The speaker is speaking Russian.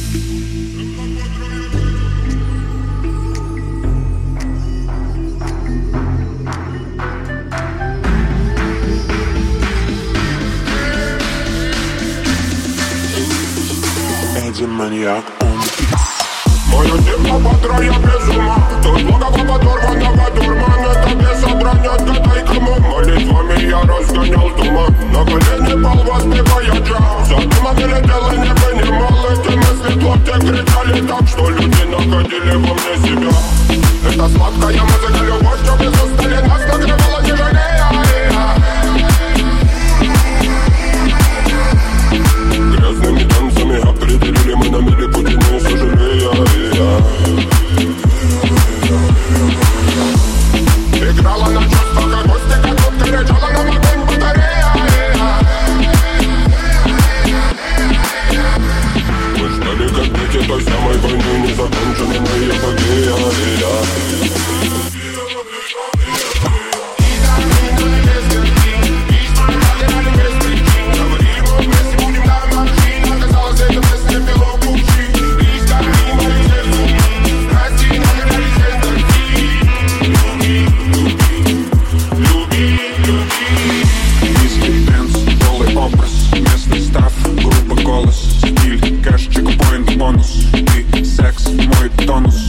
Маньяк, он моя тема бодра, я без ума. Тут логово подорванного дурман. Это без собрания, отгадай кому. Молитвами я разгонял туман. На колени пал, воспевая джаз. За дымом летел и не понимал. Эти мысли плохи кричали так, что люди находили во мне себя. Это сладкая музыка, любовь, что без устали нас накрывала, не жалея. Грязными танцами определили мы на миле пути, не сожалея. Играла на чувствах акустика, тут кричала нам огонь батарея. Мы ждали как дети той самой войны, незаконченной эпопея. Секс, мой тонус.